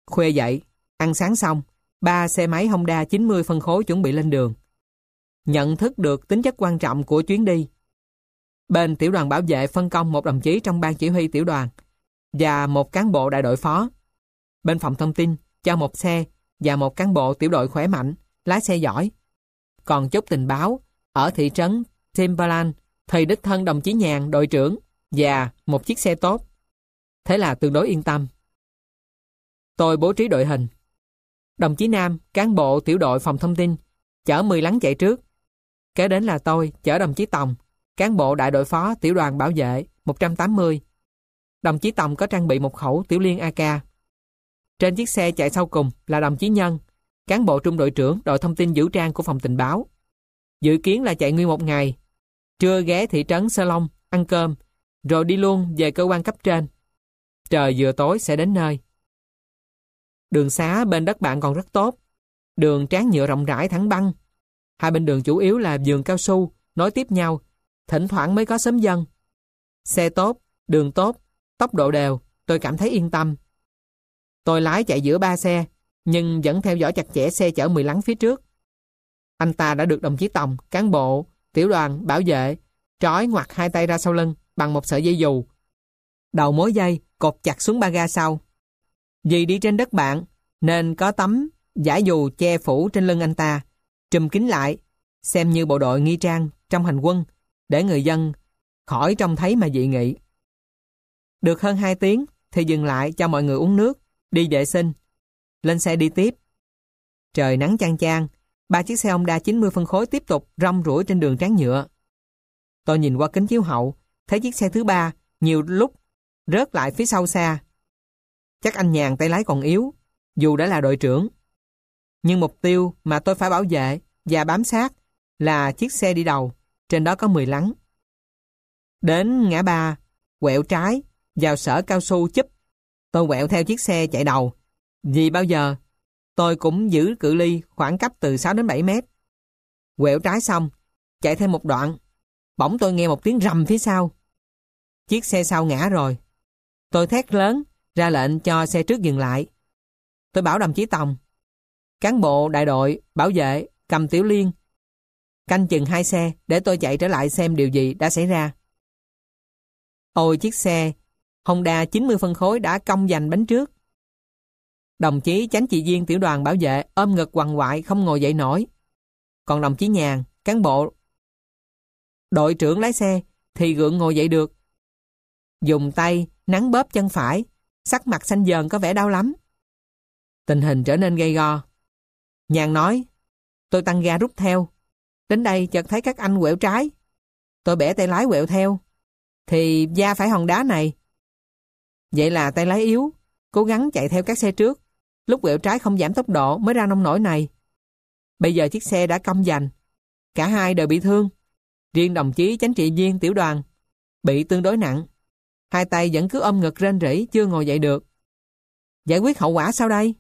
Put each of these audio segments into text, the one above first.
Khuya dậy, ăn sáng xong, 3 xe máy Honda 90 phân khối chuẩn bị lên đường. Nhận thức được tính chất quan trọng của chuyến đi, bên tiểu đoàn bảo vệ phân công một đồng chí trong ban chỉ huy tiểu đoàn và một cán bộ đại đội phó. Bên phòng thông tin cho một xe và một cán bộ tiểu đội khỏe mạnh, lái xe giỏi. Còn chốt tình báo ở thị trấn Timberland thì đích thân đồng chí Nhàn, đội trưởng, và một chiếc xe tốt. Thế là tương đối yên tâm. Tôi bố trí đội hình. Đồng chí Nam, cán bộ tiểu đội phòng thông tin, chở 10 lắng chạy trước. Kế đến là tôi, chở đồng chí Tòng, cán bộ đại đội phó tiểu đoàn bảo vệ 180. Đồng chí Tòng có trang bị một khẩu tiểu liên AK. Trên chiếc xe chạy sau cùng là đồng chí Nhân, cán bộ trung đội trưởng đội thông tin vũ trang của phòng tình báo. Dự kiến là chạy nguyên một ngày, trưa ghé thị trấn Sơ Long ăn cơm, rồi đi luôn về cơ quan cấp trên. Trời vừa tối sẽ đến nơi. Đường xá bên đất bạn còn rất tốt. Đường tráng nhựa rộng rãi thẳng băng. Hai bên đường chủ yếu là vườn cao su nối tiếp nhau, thỉnh thoảng mới có xóm dân. Xe tốt, đường tốt, tốc độ đều, tôi cảm thấy yên tâm. Tôi lái chạy giữa 3 xe, nhưng vẫn theo dõi chặt chẽ xe chở 10 lắng phía trước. Anh ta đã được đồng chí Tòng, cán bộ tiểu đoàn bảo vệ, trói ngoặt 2 tay ra sau lưng bằng một sợi dây dù. Đầu mối dây cột chặt xuống ba ga sau. Vì đi trên đất bạn nên có tấm vải dù che phủ trên lưng anh ta, trùm kín lại, xem như bộ đội nghi trang trong hành quân, để người dân khỏi trông thấy mà dị nghị. Được hơn 2 tiếng thì dừng lại cho mọi người uống nước, đi vệ sinh, lên xe đi tiếp. Trời nắng chang chang, 3 chiếc xe Honda 90 phân khối tiếp tục rong ruổi trên đường tráng nhựa. Tôi nhìn qua kính chiếu hậu, thấy chiếc xe thứ 3 nhiều lúc rớt lại phía sau xa. Chắc anh Nhàn tay lái còn yếu, dù đã là đội trưởng. Nhưng mục tiêu mà tôi phải bảo vệ và bám sát là chiếc xe đi đầu, trên đó có 10 lắng. Đến ngã ba, quẹo trái, vào sở cao su chúp. Tôi quẹo theo chiếc xe chạy đầu, vì bao giờ tôi cũng giữ cự ly khoảng cách từ 6 đến 7 mét. Quẹo trái xong, chạy thêm một đoạn, bỗng tôi nghe một tiếng rầm phía sau. Chiếc xe sau ngã rồi. Tôi thét lớn, ra lệnh cho xe trước dừng lại. Tôi bảo đồng chí Tòng, cán bộ đại đội bảo vệ cầm tiểu liên, canh chừng 2 xe để tôi chạy trở lại xem điều gì đã xảy ra. Ôi, chiếc xe Honda 90 phân khối đã cong giành bánh trước. Đồng chí chánh trị viên tiểu đoàn bảo vệ ôm ngực quằn quại không ngồi dậy nổi. Còn đồng chí Nhàn, cán bộ đội trưởng lái xe thì gượng ngồi dậy được. Dùng tay nắn bóp chân phải, sắc mặt xanh dờn có vẻ đau lắm. Tình hình trở nên gay go. Nhàn nói, tôi tăng ga rút theo. Đến đây chợt thấy các anh quẹo trái. Tôi bẻ tay lái quẹo theo, thì va phải hòn đá này. Vậy là tay lái yếu, cố gắng chạy theo các xe trước. Lúc quẹo trái không giảm tốc độ mới ra nông nổi này. Bây giờ chiếc xe đã cong giành. Cả hai đều bị thương. Riêng đồng chí chánh trị viên tiểu đoàn bị tương đối nặng. 2 tay vẫn cứ ôm ngực rên rỉ, chưa ngồi dậy được. Giải quyết hậu quả sao đây?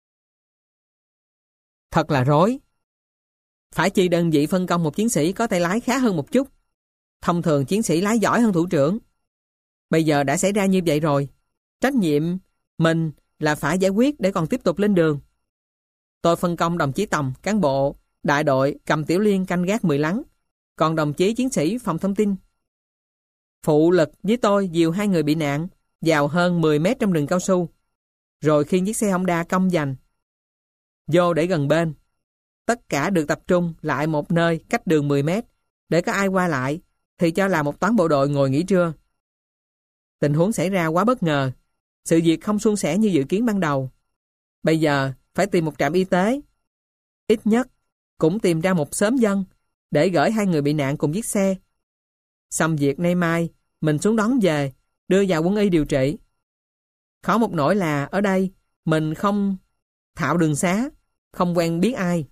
Thật là rối. Phải chi đơn vị phân công một chiến sĩ có tay lái khá hơn một chút. Thông thường chiến sĩ lái giỏi hơn thủ trưởng. Bây giờ đã xảy ra như vậy rồi. Trách nhiệm mình là phải giải quyết để còn tiếp tục lên đường. Tôi phân công đồng chí Tòng, cán bộ đại đội cầm tiểu liên canh gác 10 lắng. Còn đồng chí chiến sĩ phòng thông tin phụ lực với tôi dìu 2 người bị nạn vào hơn 10 mét trong rừng cao su, rồi khiêng chiếc xe Honda cong giành vô để gần bên. Tất cả được tập trung lại một nơi cách đường 10 mét, để có ai qua lại thì cho là một toán bộ đội ngồi nghỉ trưa. Tình huống xảy ra quá bất ngờ, sự việc không suôn sẻ như dự kiến ban đầu. Bây giờ phải tìm một trạm y tế, ít nhất cũng tìm ra một xóm dân để gửi 2 người bị nạn cùng chiếc xe. Xong việc nay mai mình xuống đón về, đưa vào quân y điều trị. Khó một nỗi là ở đây mình không thạo đường xá, không quen biết ai.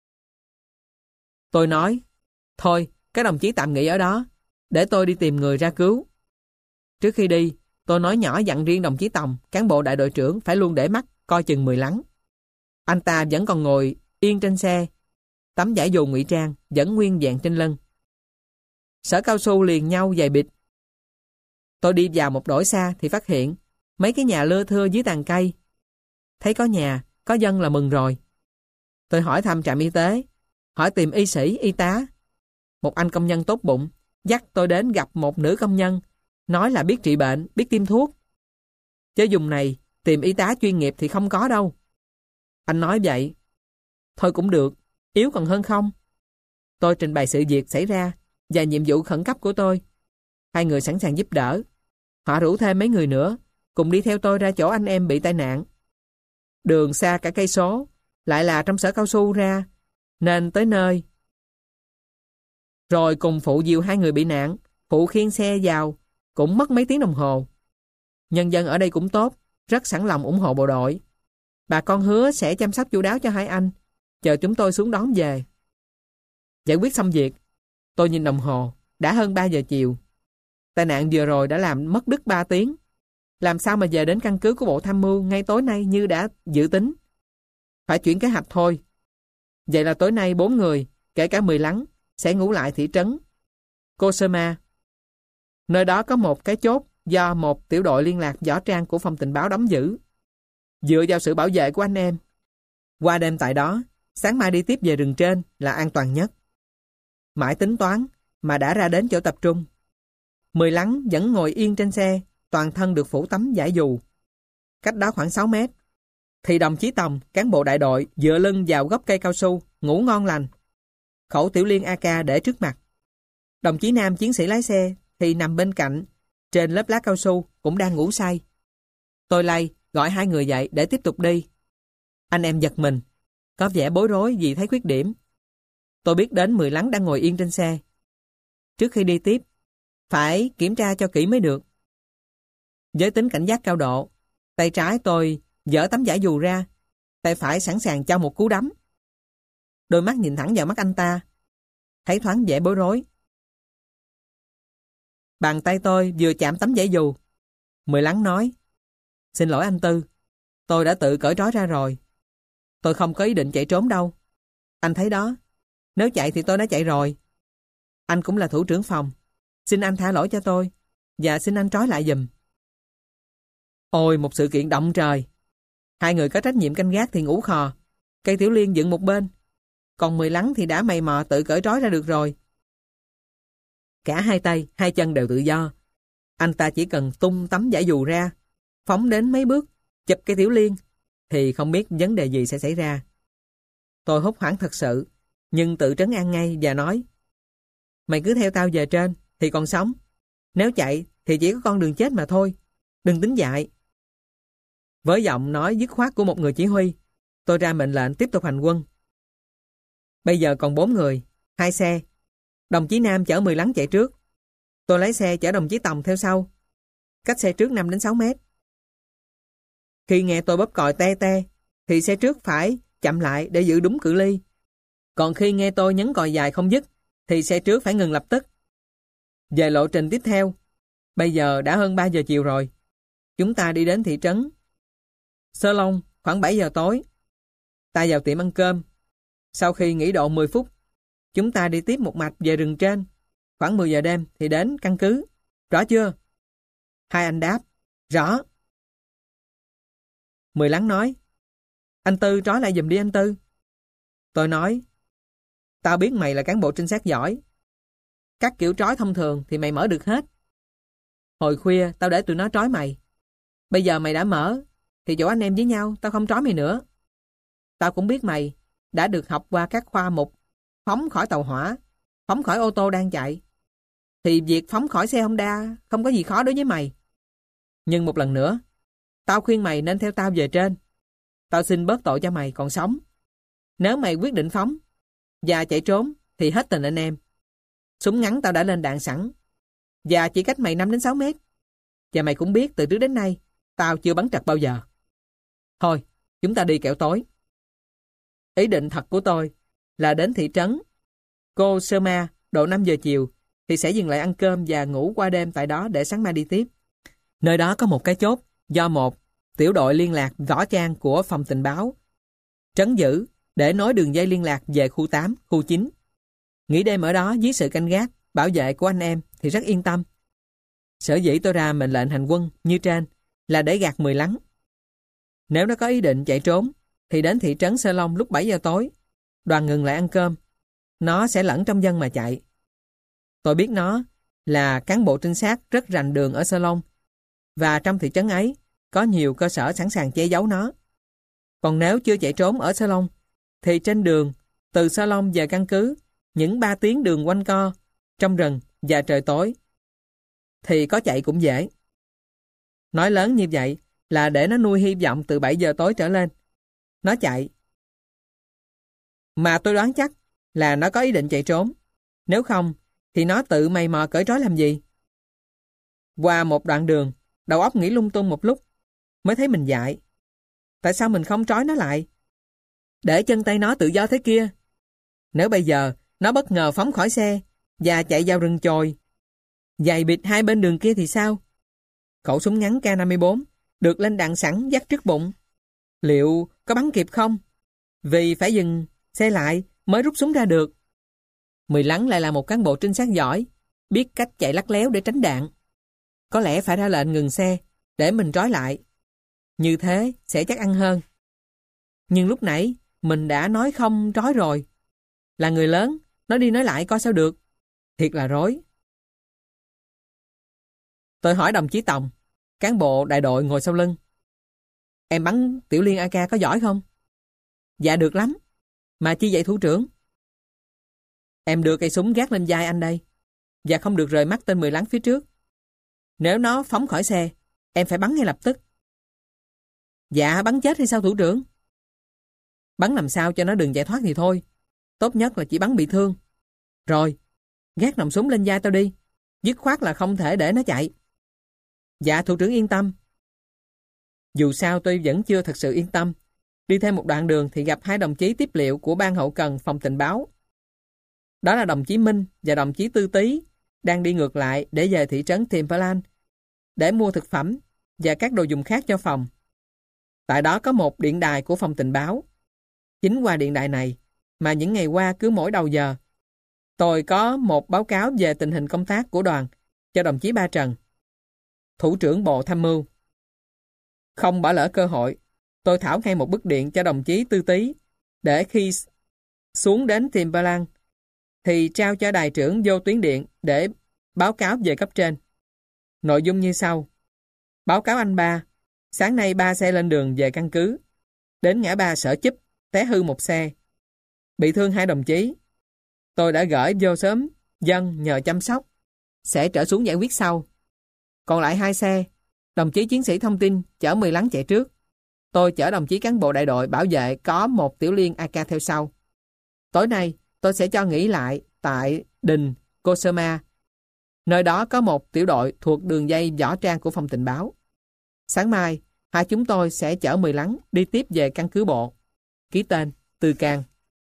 Tôi nói, thôi các đồng chí tạm nghỉ ở đó, để tôi đi tìm người ra cứu. Trước khi đi, tôi nói nhỏ dặn riêng đồng chí Tòng, cán bộ đại đội trưởng phải luôn để mắt coi chừng 10 lắng. Anh ta vẫn còn ngồi yên trên xe, tấm vải dù ngụy trang vẫn nguyên vẹn trên lưng. Sở cao su liền nhau dày bịt. Tôi đi vào một đổi xa thì phát hiện mấy cái nhà lưa thưa dưới tàn cây. thấy có nhà, có dân là mừng rồi. Tôi hỏi thăm trạm y tế, hỏi tìm y sĩ, y tá. Một anh công nhân tốt bụng dắt tôi đến gặp một nữ công nhân, nói là biết trị bệnh, biết tiêm thuốc. Chứ vùng này tìm y tá chuyên nghiệp thì không có đâu. Anh nói vậy. Thôi cũng được, yếu còn hơn không. Tôi trình bày sự việc xảy ra và nhiệm vụ khẩn cấp của tôi. Hai người sẵn sàng giúp đỡ. Họ rủ thêm mấy người nữa, cùng đi theo tôi ra chỗ anh em bị tai nạn. Đường xa cả cây số, lại là trong sở cao su ra, nên tới nơi. Rồi cùng phụ dìu hai người bị nạn, phụ khiêng xe vào, cũng mất mấy tiếng đồng hồ. Nhân dân ở đây cũng tốt, rất sẵn lòng ủng hộ bộ đội. Bà con hứa sẽ chăm sóc chu đáo cho hai anh, chờ chúng tôi xuống đón về. Giải quyết xong việc, tôi nhìn đồng hồ, đã hơn 3 giờ chiều. Tai nạn vừa rồi đã làm mất đứt 3 tiếng. Làm sao mà về đến căn cứ của Bộ Tham mưu ngay tối nay như đã dự tính? Phải chuyển kế hoạch thôi. Vậy là tối nay 4 người, kể cả 10 lắng, sẽ ngủ lại thị trấn Kosema. Nơi đó có một cái chốt do một tiểu đội liên lạc võ trang của phòng tình báo đóng giữ. Dựa vào sự bảo vệ của anh em, qua đêm tại đó, sáng mai đi tiếp về rừng trên là an toàn nhất. Mãi tính toán mà đã ra đến chỗ tập trung. 10 lắng vẫn ngồi yên trên xe, toàn thân được phủ tấm vải dù. Cách đó khoảng 6 mét, thì đồng chí Tòng, cán bộ đại đội, dựa lưng vào gốc cây cao su, ngủ ngon lành. Khẩu tiểu liên AK để trước mặt. Đồng chí Nam, chiến sĩ lái xe, thì nằm bên cạnh, trên lớp lá cao su, cũng đang ngủ say. Tôi lay, gọi hai người dậy để tiếp tục đi. Anh em giật mình, có vẻ bối rối vì thấy khuyết điểm. Tôi biết đến 10 lắng đang ngồi yên trên xe. Trước khi đi tiếp, phải kiểm tra cho kỹ mới được. Với tính cảnh giác cao độ, tay trái tôi giở tấm vải dù ra, tay phải sẵn sàng cho một cú đấm. Đôi mắt nhìn thẳng vào mắt anh ta, thấy thoáng vẻ bối rối. Bàn tay tôi vừa chạm tấm vải dù. 10 lắng nói: "Xin lỗi anh Tư, tôi đã tự cởi trói ra rồi. Tôi không có ý định chạy trốn đâu. Anh thấy đó, nếu chạy thì tôi đã chạy rồi. Anh cũng là thủ trưởng phòng. Xin anh tha lỗi cho tôi, và xin anh trói lại giùm." Ôi, một sự kiện động trời. Hai người có trách nhiệm canh gác thì ngủ khò, cây tiểu liên dựng một bên, còn 10 lắng thì đã mày mò tự cởi trói ra được rồi. Cả hai tay, hai chân đều tự do. Anh ta chỉ cần tung tấm vải dù ra, phóng đến mấy bước, chụp cây tiểu liên, thì không biết vấn đề gì sẽ xảy ra. Tôi hốt hoảng thật sự, nhưng tự trấn an ngay và nói: "Mày cứ theo tao về trên, thì còn sống. Nếu chạy, thì chỉ có con đường chết mà thôi. Đừng tính dại." Với giọng nói dứt khoát của một người chỉ huy, tôi ra mệnh lệnh tiếp tục hành quân. Bây giờ còn 4 người, 2 xe. Đồng chí Nam chở 10 lắng chạy trước. Tôi lấy xe chở đồng chí Tòng theo sau. Cách xe trước 5 đến 6 mét. Khi nghe tôi bóp còi te te, thì xe trước phải chậm lại để giữ đúng cự ly. Còn khi nghe tôi nhấn còi dài không dứt, thì xe trước phải ngừng lập tức. Về lộ trình tiếp theo, bây giờ đã hơn 3 giờ chiều rồi. Chúng ta đi đến thị trấn Sơ Long khoảng 7 giờ tối. Ta vào tiệm ăn cơm. Sau khi nghỉ độ 10 phút, chúng ta đi tiếp một mạch về rừng trên. Khoảng 10 giờ đêm thì đến căn cứ. Rõ chưa? Hai anh đáp: "Rõ." 10 lắng nói: "Anh Tư trói lại giùm đi anh Tư." Tôi nói: "Tao biết mày là cán bộ trinh sát giỏi. Các kiểu trói thông thường thì mày mở được hết. Hồi khuya tao để tụi nó trói mày. Bây giờ mày đã mở, thì chỗ anh em với nhau tao không trói mày nữa. Tao cũng biết mày đã được học qua các khoa mục phóng khỏi tàu hỏa, phóng khỏi ô tô đang chạy. Thì việc phóng khỏi xe Honda không có gì khó đối với mày. Nhưng một lần nữa, tao khuyên mày nên theo tao về trên. Tao xin bớt tội cho mày còn sống. Nếu mày quyết định phóng và chạy trốn thì hết tình anh em. Súng ngắn tao đã lên đạn sẵn, và chỉ cách mày 5 đến 6 mét. Và mày cũng biết từ trước đến nay tao chưa bắn trật bao giờ. Thôi, chúng ta đi kẻo tối." Ý định thật của tôi là đến thị trấn Kosema độ 5 giờ chiều thì sẽ dừng lại ăn cơm và ngủ qua đêm tại đó để sáng mai đi tiếp. Nơi đó có một cái chốt do một tiểu đội liên lạc võ trang của phòng tình báo trấn giữ để nối đường dây liên lạc về khu 8, khu 9. Nghỉ đêm ở đó dưới sự canh gác, bảo vệ của anh em thì rất yên tâm. Sở dĩ tôi ra mệnh lệnh hành quân như trên là để gạt 10 lắng. Nếu nó có ý định chạy trốn, thì đến thị trấn Sơ Long lúc 7 giờ tối. Đoàn ngừng lại ăn cơm. Nó sẽ lẫn trong dân mà chạy. Tôi biết nó là cán bộ trinh sát rất rành đường ở Sơ Long, và trong thị trấn ấy có nhiều cơ sở sẵn sàng che giấu nó. Còn nếu chưa chạy trốn ở Sơ Long, thì trên đường từ Sơ Long về căn cứ, những 3 tiếng đường quanh co trong rừng và trời tối, thì có chạy cũng dễ. Nói lớn như vậy là để nó nuôi hy vọng từ 7 giờ tối trở lên. Nó chạy. Mà tôi đoán chắc là nó có ý định chạy trốn. Nếu không, thì nó tự mày mò cởi trói làm gì? Qua một đoạn đường, đầu óc nghĩ lung tung một lúc, mới thấy mình dại. Tại sao mình không trói nó lại? Để chân tay nó tự do thế kia. Nếu bây giờ nó bất ngờ phóng khỏi xe và chạy vào rừng chồi, dày bịt hai bên đường kia thì sao? Khẩu súng ngắn K54 được lên đạn sẵn dắt trước bụng. Liệu có bắn kịp không? Vì phải dừng xe lại mới rút súng ra được. Mười Lắng lại là một cán bộ trinh sát giỏi, biết cách chạy lắt léo để tránh đạn. Có lẽ phải ra lệnh ngừng xe để mình trói lại. Như thế sẽ chắc ăn hơn. Nhưng lúc nãy mình đã nói không trói rồi. Là người lớn, nói đi nói lại coi sao được. Thiệt là rối. Tôi hỏi đồng chí Tòng, cán bộ đại đội ngồi sau lưng. Em bắn tiểu liên AK có giỏi không? Dạ được lắm. Mà chi vậy thủ trưởng? Em đưa cây súng gác lên vai anh đây, và không được rời mắt tên Mười Lắng phía trước. Nếu nó phóng khỏi xe, em phải bắn ngay lập tức. Dạ bắn chết hay sao thủ trưởng? Bắn làm sao cho nó đừng chạy thoát thì thôi. Tốt nhất là chỉ bắn bị thương. Rồi, gác nòng súng lên vai tao đi. Dứt khoát là không thể để nó chạy. Dạ thủ trưởng yên tâm. Dù sao tôi vẫn chưa thật sự yên tâm. Đi thêm một đoạn đường thì gặp 2 đồng chí tiếp liệu của ban hậu cần phòng tình báo. Đó là đồng chí Minh và đồng chí Tư Tý, đang đi ngược lại để về thị trấn Timberland để mua thực phẩm và các đồ dùng khác cho phòng. Tại đó có một điện đài của phòng tình báo. Chính qua điện đài này mà những ngày qua cứ mỗi đầu giờ, tôi có một báo cáo về tình hình công tác của đoàn cho đồng chí Ba Trần, thủ trưởng bộ tham mưu. Không bỏ lỡ cơ hội, tôi thảo ngay một bức điện cho đồng chí Tư Tý để khi xuống đến Timberland thì trao cho đài trưởng vô tuyến điện để báo cáo về cấp trên. Nội dung như sau. Báo cáo anh Ba, sáng nay 3 xe lên đường về căn cứ. Đến ngã ba Sở Chúp, té hư một xe. Bị thương 2 đồng chí. Tôi đã gửi vô xóm dân nhờ chăm sóc. Sẽ trở xuống giải quyết sau. Còn lại 2 xe, đồng chí chiến sĩ thông tin chở Mười Lắng chạy trước. Tôi chở đồng chí cán bộ đại đội bảo vệ có một tiểu liên AK theo sau. Tối nay, tôi sẽ cho nghỉ lại tại đình Kosama. Nơi đó có một tiểu đội thuộc đường dây võ trang của phòng tình báo. Sáng mai, 2 chúng tôi sẽ chở Mười Lắng đi tiếp về căn cứ bộ. Ký tên, Tư Can.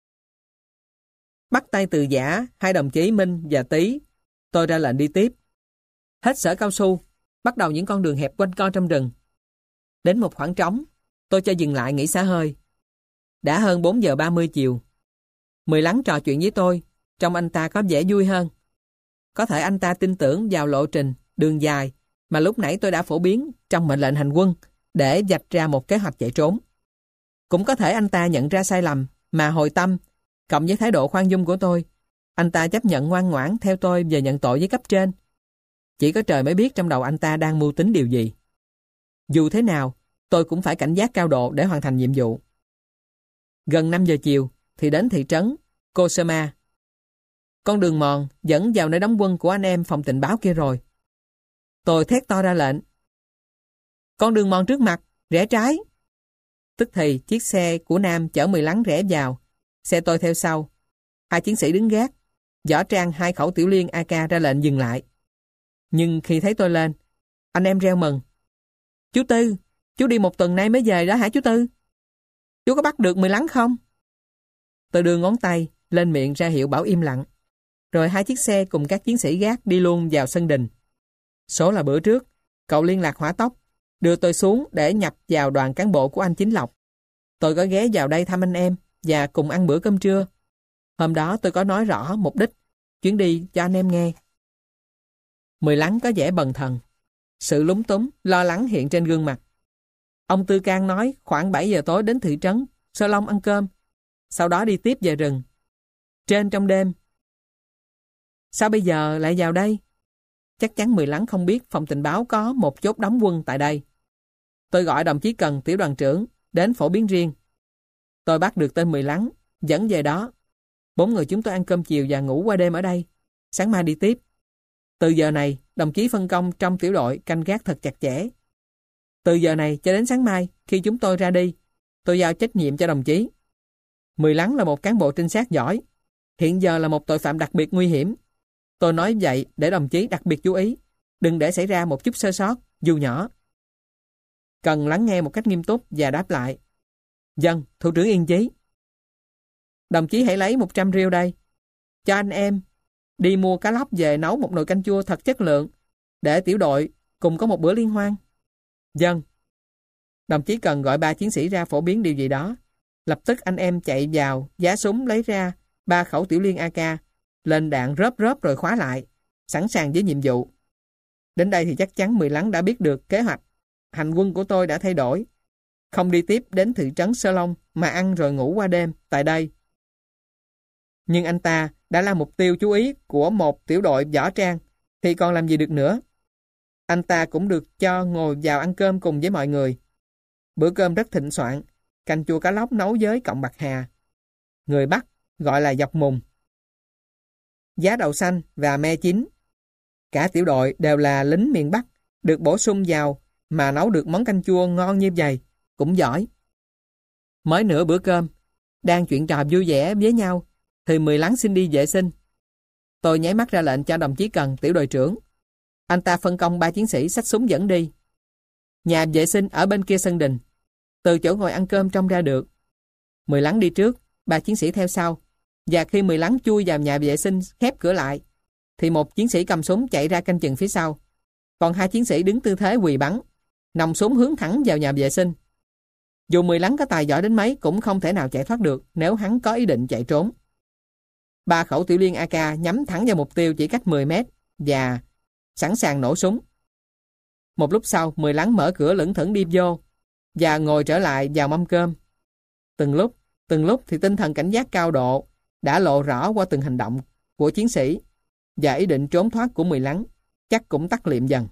Bắt tay từ giã 2 đồng chí Minh và Tý. Tôi ra lệnh đi tiếp. Hết sở cao su, bắt đầu những con đường hẹp quanh co trong rừng. Đến một khoảng trống, tôi cho dừng lại nghỉ xả hơi. Đã hơn 4 giờ 30 chiều. Mười Lắng trò chuyện với tôi, trông anh ta có vẻ vui hơn. Có thể anh ta tin tưởng vào lộ trình, đường dài mà lúc nãy tôi đã phổ biến trong mệnh lệnh hành quân để vạch ra một kế hoạch chạy trốn. Cũng có thể anh ta nhận ra sai lầm mà hồi tâm, cộng với thái độ khoan dung của tôi, anh ta chấp nhận ngoan ngoãn theo tôi về nhận tội với cấp trên. Chỉ có trời mới biết trong đầu anh ta đang mưu tính điều gì. Dù thế nào, tôi cũng phải cảnh giác cao độ để hoàn thành nhiệm vụ. Gần 5 giờ chiều thì đến thị trấn Kosama. Con đường mòn dẫn vào nơi đóng quân của anh em phòng tình báo kia rồi. Tôi thét to ra lệnh. Con đường mòn trước mặt, rẽ trái. Tức thì chiếc xe của Nam chở Mười Lắng rẽ vào, xe tôi theo sau. 2 chiến sĩ đứng gác, võ trang 2 khẩu tiểu liên AK ra lệnh dừng lại. Nhưng khi thấy tôi lên, anh em reo mừng. Chú Tư, chú đi 1 tuần nay mới về đó hả chú Tư? Chú có bắt được Mười Lắng không? Tôi đưa ngón tay lên miệng ra hiệu bảo im lặng. Rồi 2 chiếc xe cùng các chiến sĩ gác đi luôn vào sân đình. Số là bữa trước, cậu liên lạc hỏa tốc, đưa tôi xuống để nhập vào đoàn cán bộ của anh Chính Lộc. Tôi có ghé vào đây thăm anh em và cùng ăn bữa cơm trưa. Hôm đó tôi có nói rõ mục đích chuyến đi cho anh em nghe. Mười Lắng có vẻ bần thần. Sự lúng túng, lo lắng hiện trên gương mặt. Ông Tư Can nói khoảng 7 giờ tối đến thị trấn Sơ Long ăn cơm, sau đó đi tiếp về rừng. Trên trong đêm. Sao bây giờ lại vào đây? Chắc chắn Mười Lắng không biết phòng tình báo có một chốt đóng quân tại đây. Tôi gọi đồng chí Cần, tiểu đoàn trưởng, đến phổ biến riêng. Tôi bắt được tên Mười Lắng, dẫn về đó. 4 người chúng tôi ăn cơm chiều và ngủ qua đêm ở đây. Sáng mai đi tiếp. Từ giờ này, đồng chí phân công trong tiểu đội canh gác thật chặt chẽ. Từ giờ này cho đến sáng mai, khi chúng tôi ra đi, tôi giao trách nhiệm cho đồng chí. Mười Lắng là một cán bộ trinh sát giỏi. Hiện giờ là một tội phạm đặc biệt nguy hiểm. Tôi nói vậy để đồng chí đặc biệt chú ý. Đừng để xảy ra một chút sơ sót, dù nhỏ. Cần lắng nghe một cách nghiêm túc và đáp lại. Vâng, thủ trưởng yên chí. Đồng chí hãy lấy 100 riêu đây. Cho anh em đi mua cá lóc về nấu một nồi canh chua thật chất lượng, để tiểu đội cùng có một bữa liên hoan. Vâng. Đồng chí Cần gọi 3 chiến sĩ ra phổ biến điều gì đó. Lập tức anh em chạy vào, giá súng lấy ra 3 khẩu tiểu liên AK, lên đạn rớp rồi khóa lại, sẵn sàng với nhiệm vụ. Đến đây thì chắc chắn Mười Lắng đã biết được kế hoạch. Hành quân của tôi đã thay đổi. Không đi tiếp đến thị trấn Sơ Long mà ăn rồi ngủ qua đêm tại đây. Nhưng anh ta đã là mục tiêu chú ý của một tiểu đội võ trang thì còn làm gì được nữa. Anh ta cũng được cho ngồi vào ăn cơm cùng với mọi người. Bữa cơm rất thịnh soạn, canh chua cá lóc nấu với cọng bạc hà. Người Bắc gọi là dọc mùng. Giá đậu xanh và me chín. Cả tiểu đội đều là lính miền Bắc, được bổ sung vào mà nấu được món canh chua ngon như vậy, cũng giỏi. Mới nửa bữa cơm, đang chuyện trò vui vẻ với nhau, thì Mười Lắng xin đi vệ sinh. Tôi nháy mắt ra lệnh cho đồng chí Cần, tiểu đội trưởng. Anh ta phân công 3 chiến sĩ xách súng dẫn đi. Nhà vệ sinh ở bên kia sân đình. Từ chỗ ngồi ăn cơm trông ra được. Mười Lắng đi trước, 3 chiến sĩ theo sau. Và khi Mười Lắng chui vào nhà vệ sinh khép cửa lại, thì một chiến sĩ cầm súng chạy ra canh chừng phía sau. Còn 2 chiến sĩ đứng tư thế quỳ bắn, nòng súng hướng thẳng vào nhà vệ sinh. Dù Mười Lắng có tài giỏi đến mấy cũng không thể nào chạy thoát được nếu hắn có ý định chạy trốn. 3 khẩu tiểu liên AK nhắm thẳng vào mục tiêu chỉ cách 10 mét và sẵn sàng nổ súng. Một lúc sau, Mười Lắng mở cửa lững thững đi vô và ngồi trở lại vào mâm cơm. Từng lúc thì tinh thần cảnh giác cao độ đã lộ rõ qua từng hành động của chiến sĩ, và ý định trốn thoát của Mười Lắng chắc cũng tắt liệm dần.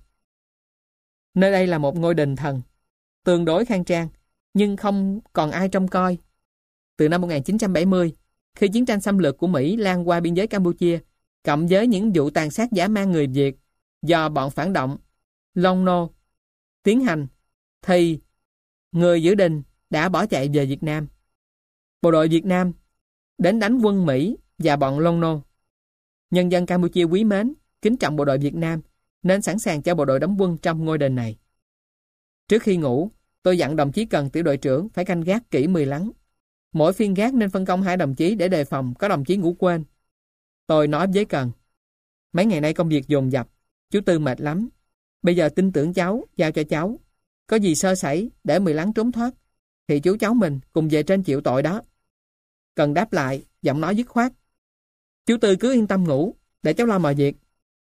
Nơi đây là một ngôi đền thần, tương đối khang trang, nhưng không còn ai trông coi. Từ năm 1970, khi chiến tranh xâm lược của Mỹ lan qua biên giới Campuchia, cộng với những vụ tàn sát dã man người Việt do bọn phản động Lon Nol tiến hành, thì người giữ đền đã bỏ chạy về Việt Nam. Bộ đội Việt Nam đến đánh quân Mỹ và bọn Lon Nol. Nhân dân Campuchia quý mến, kính trọng bộ đội Việt Nam, nên sẵn sàng cho bộ đội đóng quân trong ngôi đền này. Trước khi ngủ, tôi dặn đồng chí Cần, tiểu đội trưởng, phải canh gác kỹ Mười Lắng. Mỗi phiên gác nên phân công 2 đồng chí để đề phòng có đồng chí ngủ quên. Tôi nói với Cần, mấy ngày nay công việc dồn dập, chú Tư mệt lắm. Bây giờ tin tưởng cháu, giao cho cháu. Có gì sơ sẩy để Mười Lắng trốn thoát, thì chú cháu mình cùng về trên chịu tội đó. Cần đáp lại, giọng nói dứt khoát. Chú Tư cứ yên tâm ngủ, để cháu lo mọi việc.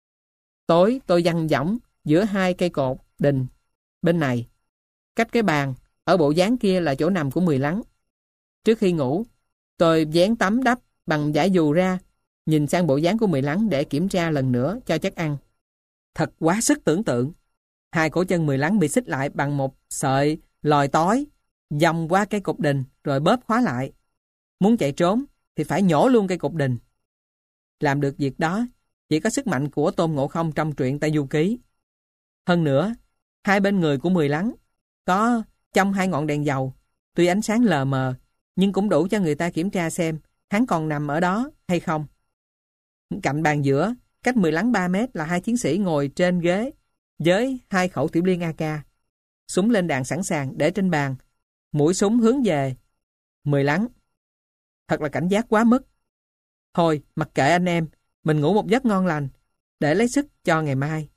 Tối tôi giăng võng giữa 2 cây cột đình bên này. Cách cái bàn, ở bộ dáng kia là chỗ nằm của Mười Lắng. Trước khi ngủ, tôi vén tấm đắp bằng vải dù ra, nhìn sang bộ dáng của Mười Lắng để kiểm tra lần nữa cho chắc ăn. Thật quá sức tưởng tượng. 2 cổ chân Mười Lắng bị xích lại bằng một sợi lòi tói, vòng qua cây cột đình rồi bóp khóa lại. Muốn chạy trốn thì phải nhổ luôn cây cột đình. Làm được việc đó chỉ có sức mạnh của Tôn Ngộ Không trong truyện Tây Du Ký. Hơn nữa, 2 bên người của Mười Lắng có trong 2 ngọn đèn dầu, tuy ánh sáng lờ mờ, nhưng cũng đủ cho người ta kiểm tra xem hắn còn nằm ở đó hay không. Cạnh bàn giữa, cách Mười Lắng 3 mét là 2 chiến sĩ ngồi trên ghế với 2 khẩu tiểu liên AK. Súng lên đạn sẵn sàng để trên bàn, mũi súng hướng về Mười Lắng. Thật là cảnh giác quá mức. Thôi, mặc kệ anh em, mình ngủ một giấc ngon lành, để lấy sức cho ngày mai.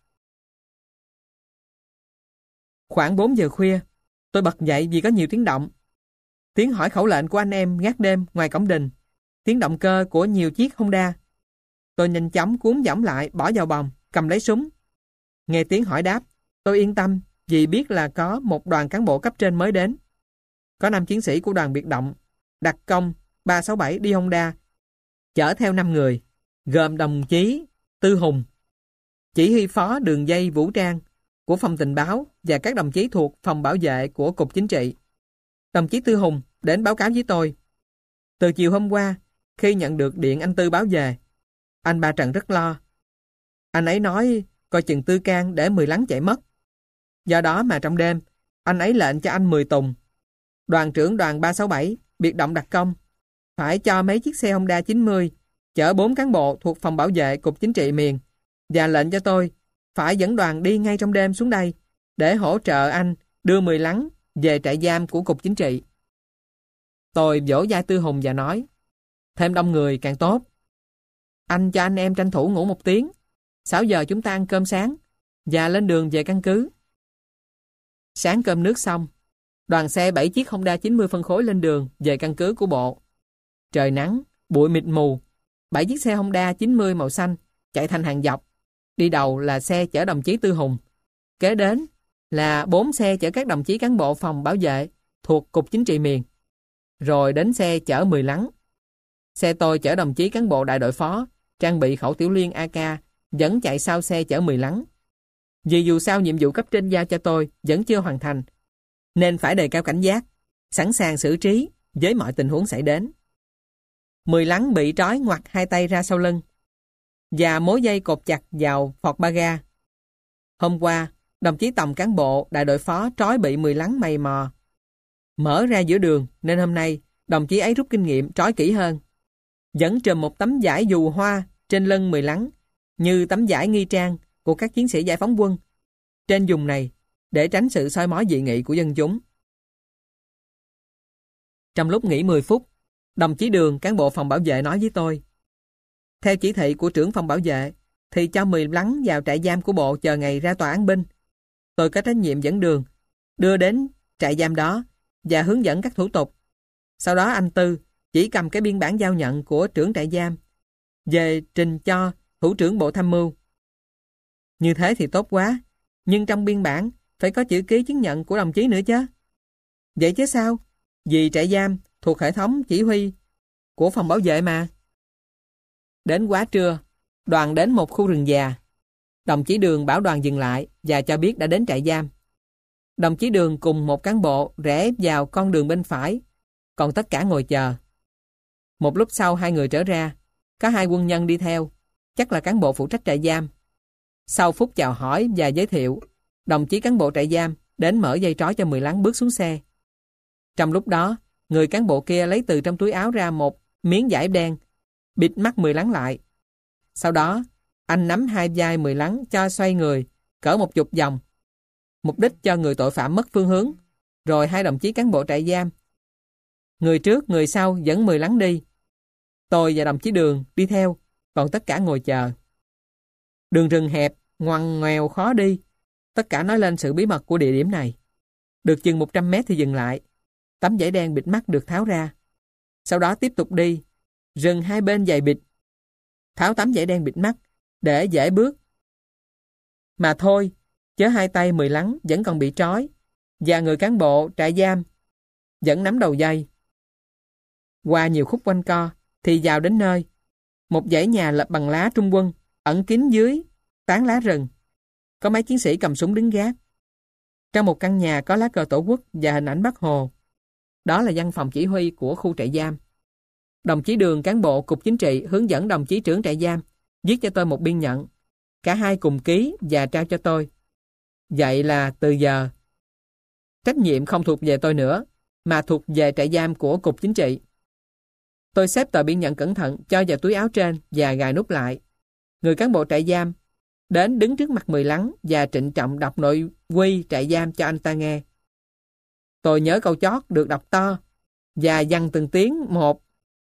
Khoảng 4 giờ khuya, tôi bật dậy vì có nhiều tiếng động. Tiếng hỏi khẩu lệnh của anh em gác đêm ngoài cổng đình, tiếng động cơ của nhiều chiếc Honda. Tôi nhanh chóng cuốn võng lại, bỏ vào bòng, cầm lấy súng. Nghe tiếng hỏi đáp, tôi yên tâm vì biết là có một đoàn cán bộ cấp trên mới đến. Có 5 chiến sĩ của đoàn biệt động, đặc công 367 đi Honda, chở theo 5 người, gồm đồng chí Tư Hùng, chỉ huy phó đường dây vũ trang của phòng tình báo và các đồng chí thuộc phòng bảo vệ của Cục Chính trị. Đồng chí Tư Hùng đến báo cáo với tôi. Từ chiều hôm qua, khi nhận được điện anh Tư báo về, anh ba Trần rất lo. Anh ấy nói coi chừng Tư Can để 10 lắng chạy mất. Do đó mà trong đêm, anh ấy lệnh cho anh 10 Tùng, đoàn trưởng đoàn 367, biệt động đặc công, phải cho mấy chiếc xe Honda 90 chở 4 cán bộ thuộc phòng bảo vệ Cục Chính trị miền, và lệnh cho tôi phải dẫn đoàn đi ngay trong đêm xuống đây để hỗ trợ anh đưa 10 lắng về trại giam của Cục Chính trị. Tôi vỗ vai Tư Hùng và nói, thêm đông người càng tốt. Anh cho anh em tranh thủ ngủ 1 tiếng, 6 giờ chúng ta ăn cơm sáng và lên đường về căn cứ. Sáng cơm nước xong, đoàn xe 7 chiếc Honda 90 phân khối lên đường về căn cứ của bộ. Trời nắng, bụi mịt mù, 7 chiếc xe Honda 90 màu xanh chạy thành hàng dọc. Đi đầu là xe chở đồng chí Tư Hùng. Kế đến là 4 xe chở các đồng chí cán bộ phòng bảo vệ thuộc Cục Chính trị miền. Rồi đến xe chở 10 lắng. Xe tôi chở đồng chí cán bộ đại đội phó, trang bị khẩu tiểu liên AK, vẫn chạy sau xe chở 10 lắng. Vì dù sao nhiệm vụ cấp trên giao cho tôi vẫn chưa hoàn thành, nên phải đề cao cảnh giác, sẵn sàng xử trí với mọi tình huống xảy đến. 10 lắng bị trói ngoặt 2 tay ra sau lưng và mối dây cột chặt vào phọt ba ga. Hôm qua, đồng chí Tòng cán bộ đại đội phó trói bị 10 lắng mày mò mở ra giữa đường, nên hôm nay đồng chí ấy rút kinh nghiệm trói kỹ hơn. Vẫn trùm một tấm vải dù hoa trên lưng 10 lắng như tấm vải nghi trang của các chiến sĩ giải phóng quân trên vùng này để tránh sự soi mói dị nghị của dân chúng. Trong lúc nghỉ 10 phút, đồng chí Đường, cán bộ phòng bảo vệ nói với tôi, theo chỉ thị của trưởng phòng bảo vệ thì cho 10 lắng vào trại giam của bộ chờ ngày ra tòa án binh. Tôi có trách nhiệm dẫn Đường đưa đến trại giam đó và hướng dẫn các thủ tục. Sau đó anh Tư chỉ cầm cái biên bản giao nhận của trưởng trại giam về trình cho thủ trưởng bộ tham mưu. Như thế thì tốt quá, nhưng trong biên bản phải có chữ ký chứng nhận của đồng chí nữa chứ. Vậy chứ sao? Vì trại giam thuộc hệ thống chỉ huy của phòng bảo vệ mà. Đến quá trưa, đoàn đến một khu rừng già. Đồng chí Đường bảo đoàn dừng lại và cho biết đã đến trại giam. Đồng chí Đường cùng một cán bộ rẽ vào con đường bên phải, còn tất cả ngồi chờ. Một lúc sau 2 người trở ra, có 2 quân nhân đi theo, chắc là cán bộ phụ trách trại giam. Sau phút chào hỏi và giới thiệu, đồng chí cán bộ trại giam đến mở dây trói cho 10 lắng bước xuống xe. Trong lúc đó, người cán bộ kia lấy từ trong túi áo ra một miếng vải đen, bịt mắt 10 lắng lại. Sau đó, anh nắm 2 vai 10 lắng cho xoay người, cỡ 10 vòng, mục đích cho người tội phạm mất phương hướng, rồi 2 đồng chí cán bộ trại giam, người trước người sau dẫn 10 lắng đi. Tôi và đồng chí Đường đi theo, còn tất cả ngồi chờ. Đường rừng hẹp, ngoằn ngoèo khó đi, tất cả nói lên sự bí mật của địa điểm này. Được chừng 100 mét thì dừng lại, tấm vải đen bịt mắt được tháo ra. Sau đó tiếp tục đi, rừng hai bên dày bịt, tháo tấm vải đen bịt mắt để dễ bước. Mà thôi, chớ 2 tay 10 lắng vẫn còn bị trói, và người cán bộ trại giam vẫn nắm đầu dây. Qua nhiều khúc quanh co thì vào đến nơi, một dãy nhà lập bằng lá Trung quân ẩn kín dưới tán lá rừng. Có mấy chiến sĩ cầm súng đứng gác. Trong một căn nhà có lá cờ Tổ quốc và hình ảnh Bác Hồ. Đó là văn phòng chỉ huy của khu trại giam. Đồng chí Đường, cán bộ Cục Chính trị, hướng dẫn đồng chí trưởng trại giam viết cho tôi một biên nhận. Cả hai cùng ký và trao cho tôi. Vậy là từ giờ, trách nhiệm không thuộc về tôi nữa, mà thuộc về trại giam của Cục Chính trị. Tôi xếp tờ biên nhận cẩn thận cho vào túi áo trên và gài nút lại. Người cán bộ trại giam đến đứng trước mặt 10 lắng và trịnh trọng đọc nội quy trại giam cho anh ta nghe. Tôi nhớ câu chót được đọc to và dằn từng tiếng một.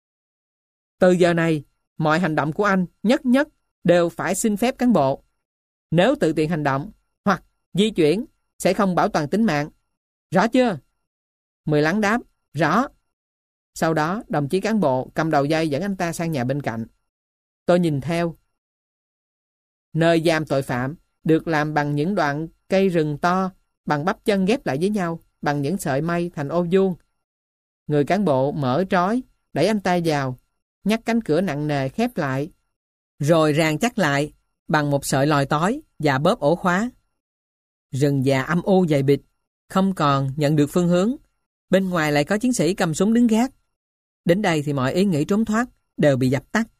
Từ giờ này, mọi hành động của anh nhất nhất đều phải xin phép cán bộ. Nếu tự tiện hành động hoặc di chuyển sẽ không bảo toàn tính mạng. Rõ chưa? 10 lắng đáp, rõ. Sau đó, đồng chí cán bộ cầm đầu dây dẫn anh ta sang nhà bên cạnh. Tôi nhìn theo. Nơi giam tội phạm được làm bằng những đoạn cây rừng to bằng bắp chân ghép lại với nhau, bằng những sợi mây thành ô vuông. Người cán bộ mở trói, đẩy anh ta vào, nhắc cánh cửa nặng nề khép lại, rồi ràng chắc lại bằng một sợi lòi tói và bóp ổ khóa. Rừng già âm u dày bịt, không còn nhận được phương hướng. Bên ngoài lại có chiến sĩ cầm súng đứng gác. Đến đây thì mọi ý nghĩ trốn thoát đều bị dập tắt.